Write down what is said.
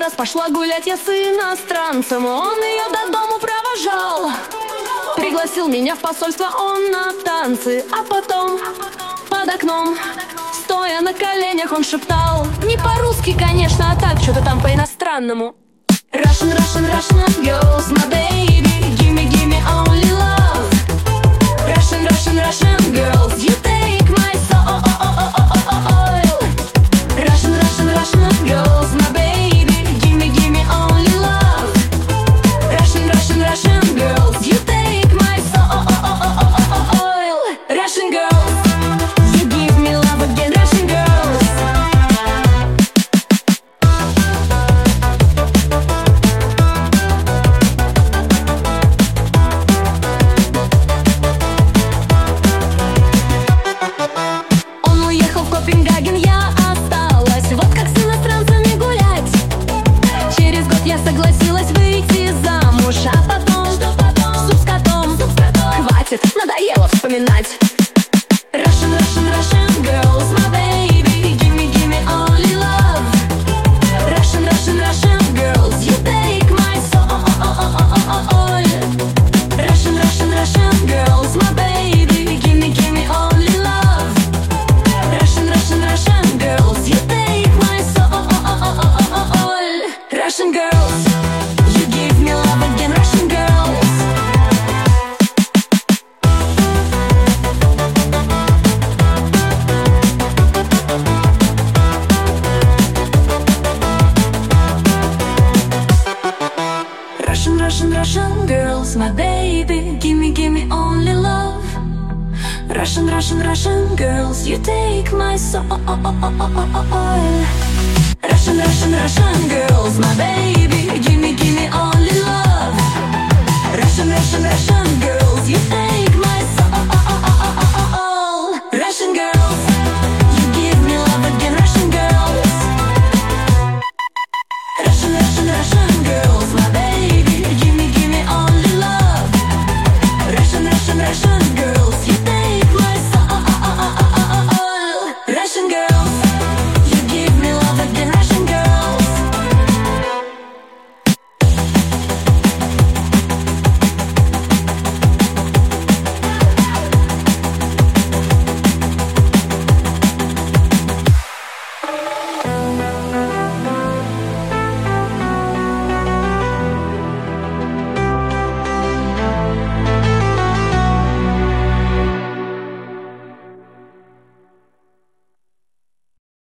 раз пошла гулять я с иностранцем. Он ее до дому провожал, пригласил меня в посольство он на танцы. А потом под окном, стоя на коленях, он шептал: не по-русски, конечно, а так, что-то там по-иностранному. Russian, Russian, Russian girls, my baby, give me only love. Russian, Russian, Russian girls, you take my soul. Russian, Russian, Russian girls, my baby, give me only love. Russian, Russian, Russian girls, you take my soul. Russian girls, you give me love again, Russian girls. Я осталась, вот как с иностранцами гулять. Через год я согласилась выйти замуж. А потом, суп с котом, хватит, надоело вспоминать. Russian, Russian, Russian girls, my baby, give me only love. Russian, Russian, Russian girls, you take my soul. Russian, Russian, Russian girls, my baby, give me only love. Russian, Russian, Russian girls, you take my soul. Russian girls, you give me love again, Russian girls. Russian, Russian, Russian girls, my baby, give me only love. Russian, Russian, Russian girls, you take my soul. Russian, Russian, Russian girls, my baby, give me only love. Russian, Russian, Russian